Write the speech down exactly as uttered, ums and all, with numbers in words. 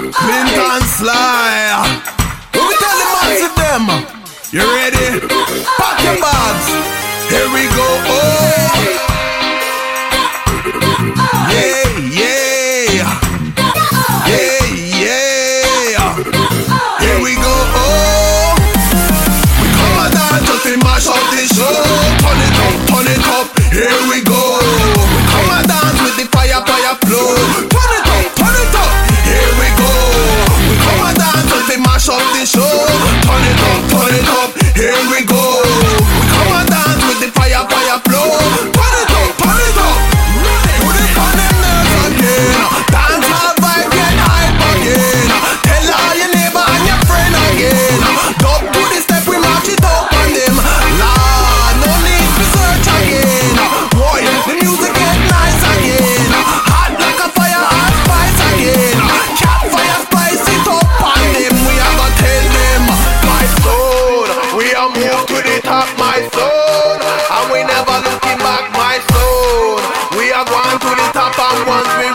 Clinton Sly. Who we tell the massive them? You ready? Pack your bags. Here we go. Oh. Yeah, yeah. Yeah, yeah. Here we go. Oh. We come on down just to mash up the show. Turn it up, turn it up. Here we go. We come and dance with the fire, fire flow. Turn it up, turn it up. Here we go. We come and dance just to mash up the show. Turn it up, turn it up. Here we go. We come and dance with the fire, fire flow. Turn it up, turn it up. Put it on them nerves again. Dance all vibe, get hype again. Tell all your neighbor and your friend again. Dub to the step, we march it up on them. Lord, no need to search again. Boy, the music get nice again. Hot like a fire, hot spice again. Cat fire, spice it up on them. We are gonna tell them, my son, we are moved to the top, my son. And we never looking back, my son. We are going to the top, and once we